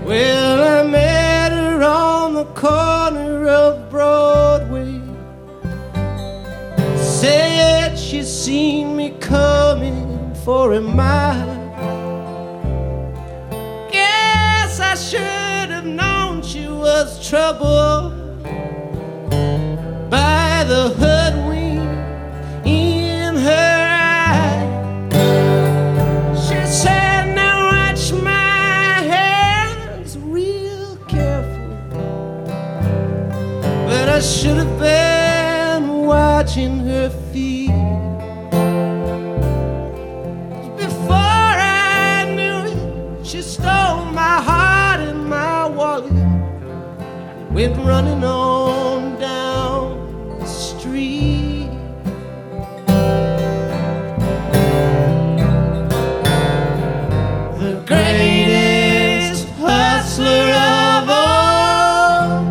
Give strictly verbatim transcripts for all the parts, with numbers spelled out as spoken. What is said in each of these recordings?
Well, I met her on the corner of Broadway. Said she'd seen me coming for a mile. Guess I should have known she was trouble by the hoodwink in her eye. She said, now watch my hands real careful. But I should have been watching her feet. Before I knew it, she stole my heart and my wallet. Went running on down the street. The greatest hustler of all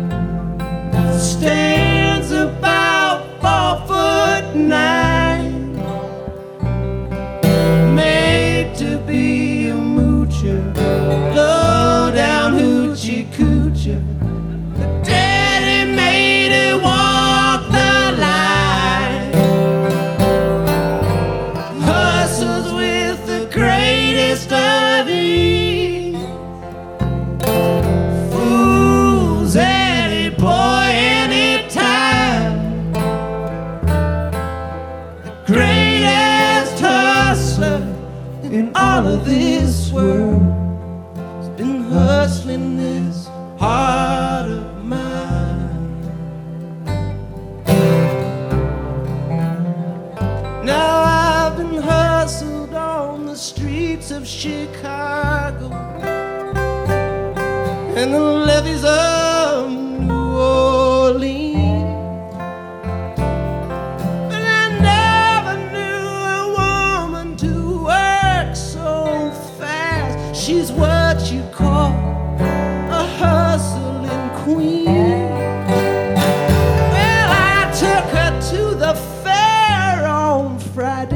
stands about four foot nine, made to be a moocher, low down hoochie coocher. Daddy made her walk the line. Hustles with the greatest of ease. Fools any boy anytime. The greatest hustler in all of this world has been hustling this heart of mine. Now I've been hustled on the streets of Chicago and the levees of New Orleans, but I never knew a woman to work so fast. She's what you call a hustling queen. Well, I took her to the fair on Friday.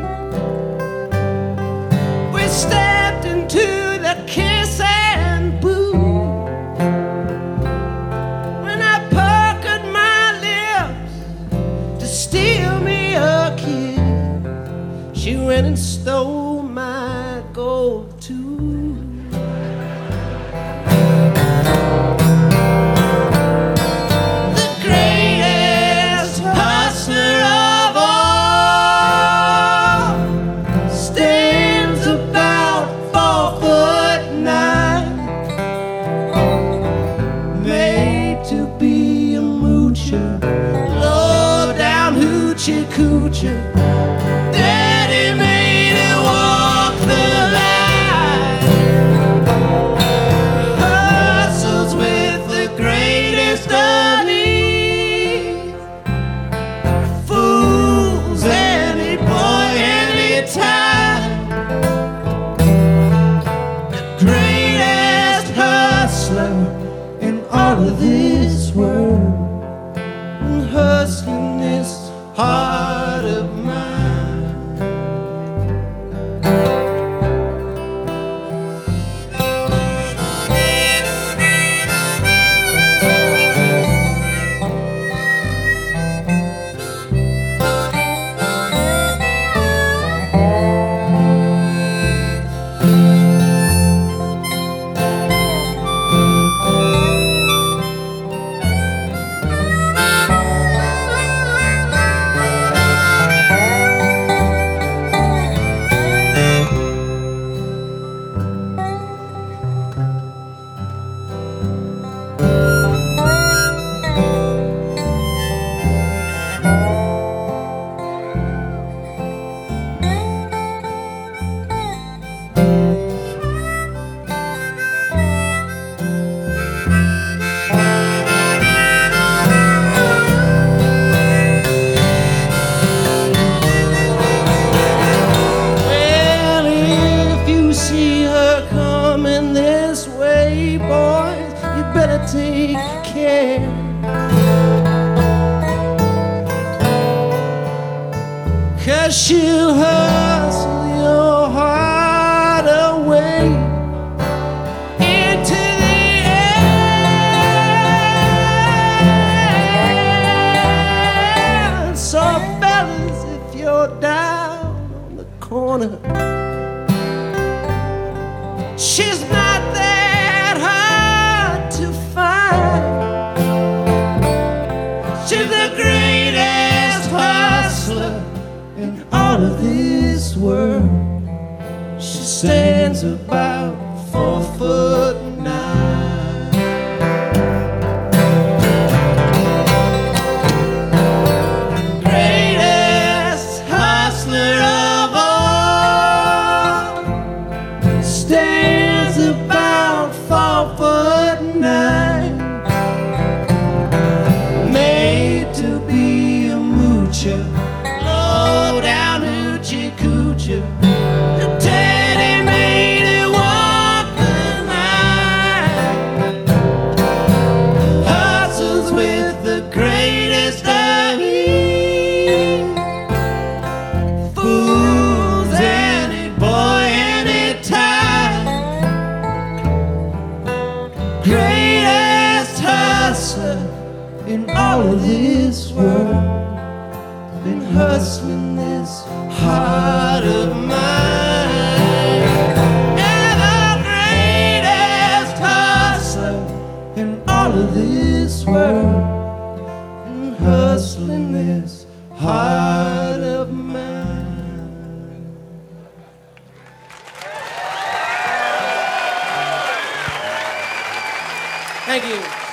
We stepped into the kiss and boo. When I puckered my lips to steal me a kiss, she went and stole my gold too. Coocher. Daddy made her walk the line. Hustles with the greatest of ease. Fools any boy anytime. The greatest hustler in all of this world. And hustling this heart of mine. Take care, 'cause she'll hustle your heart away into corner. She's not that hard to find. She's the greatest hustler in all of this world. She stands about four foot nine. Greatest hustler of all, stands about four foot nine. Made to be a moocher, low down hoochie coocher. Teddy made it walk the line. Hustles with the greatest of ease. Fools any boy anytime. Greatest hustler in all of this world. Been hustling this heart of mine. And the greatest hustler in all of this world. Been hustling this heart of mine. Thank you.